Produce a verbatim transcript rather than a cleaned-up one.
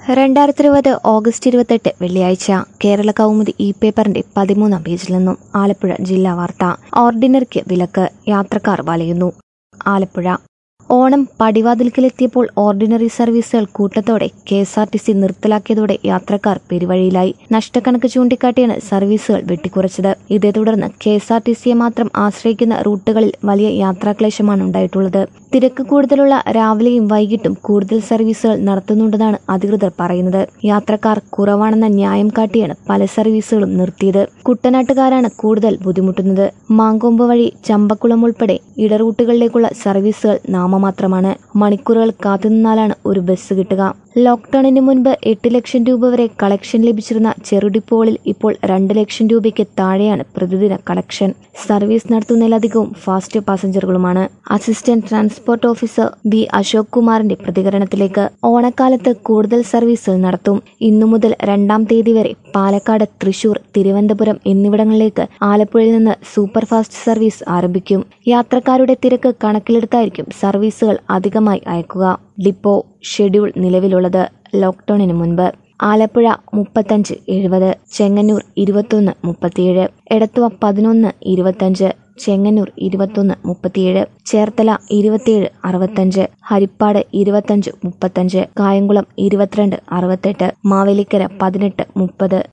രണ്ടായിരത്തി ഇരുപത് ഓഗസ്റ്റ് ഇരുപത്തെട്ട് വെള്ളിയാഴ്ച കേരള കൗമുദി ഇ പേപ്പറിന്റെ പതിമൂന്നാം പേജിൽ നിന്നും ആലപ്പുഴ ജില്ലാ വാർത്ത. ഓർഡിനറിക്ക് വിലക്ക്, യാത്രക്കാർ വലയുന്നു. ആലപ്പുഴ ഓണം പടിവാതിൽക്കലെത്തിയപ്പോൾ ഓർഡിനറി സർവീസുകൾ കൂട്ടത്തോടെ K S R T C നിർത്തലാക്കിയതോടെ യാത്രക്കാർ പെരുവഴിയിലായി. നഷ്ടക്കണക്ക് ചൂണ്ടിക്കാട്ടിയാണ് സർവീസുകൾ വെട്ടിക്കുറച്ചത്. ഇതേ തുടർന്ന് കെ എസ് ആർ ടി സിയെ മാത്രം ആശ്രയിക്കുന്ന റൂട്ടുകളിൽ വലിയ യാത്രാക്ലേശമാണ് ഉണ്ടായിട്ടുള്ളത്. തിരക്ക് കൂടുതലുള്ള രാവിലെയും വൈകിട്ടും കൂടുതൽ സർവീസുകൾ നടത്തുന്നുണ്ടെന്നാണ് അധികൃതർ പറയുന്നത്. യാത്രക്കാർ കുറവാണെന്ന ന്യായം കാട്ടിയാണ് പല സർവീസുകളും നിർത്തിയത്. കുട്ടനാട്ടുകാരാണ് കൂടുതൽ ബുദ്ധിമുട്ടുന്നത്. മാങ്കൊമ്പ് വഴി ചമ്പക്കുളം ഉൾപ്പെടെ ഇടറൂട്ടുകളിലേക്കുള്ള സർവീസുകൾ നാമമാത്രമാണ്. മണിക്കൂറുകൾ കാത്തുനിന്നാലാണ് ഒരു ബസ് കിട്ടുക. ലോക്ക്ഡൌണിന് മുൻപ് എട്ട് ലക്ഷം രൂപ വരെ കളക്ഷൻ ലഭിച്ചിരുന്ന ചെറുഡിപ്പോകളിൽ ഇപ്പോൾ രണ്ട് ലക്ഷം രൂപയ്ക്ക് താഴെയാണ് പ്രതിദിന കളക്ഷൻ. സർവീസ് നടത്തുന്നതിലധികവും ഫാസ്റ്റ് പാസഞ്ചറുകളുമാണ്. Assistant transport officer B Ashok കുമാറിന്റെ പ്രതികരണത്തിലേക്ക്. ഓണക്കാലത്ത് കൂടുതൽ സർവീസുകൾ നടത്തും. ഇന്നു മുതൽ രണ്ടാം തീയതി വരെ പാലക്കാട്, തൃശൂർ, തിരുവനന്തപുരം എന്നിവിടങ്ങളിലേക്ക് ആലപ്പുഴയിൽ നിന്ന് സൂപ്പർ ഫാസ്റ്റ് സർവീസ് ആരംഭിക്കും. യാത്രക്കാരുടെ തിരക്ക് കണക്കിലെടുത്തായിരിക്കും സർവീസുകൾ അധികമായി അയക്കുക. ഡിപ്പോ ഷെഡ്യൂൾ നിലവിലുള്ളത് ലോക്ക്ഡൌണിന് മുൻപ്. ആലപ്പുഴ മുപ്പത്തഞ്ച് എഴുപത്, ചെങ്ങന്നൂർ ഇരുപത്തൊന്ന് മുപ്പത്തിയേഴ്, എടത്തുവ പതിനൊന്ന് ഇരുപത്തഞ്ച്, ചെങ്ങന്നൂർ ഇരുപത്തൊന്ന് മുപ്പത്തിയേഴ്, ചേർത്തല ഇരുപത്തിയേഴ് അറുപത്തഞ്ച്, ഹരിപ്പാട് ഇരുപത്തഞ്ച് മുപ്പത്തഞ്ച്, കായംകുളം ഇരുപത്തിരണ്ട് അറുപത്തെട്ട്, മാവേലിക്കര പതിനെട്ട് മുപ്പത്.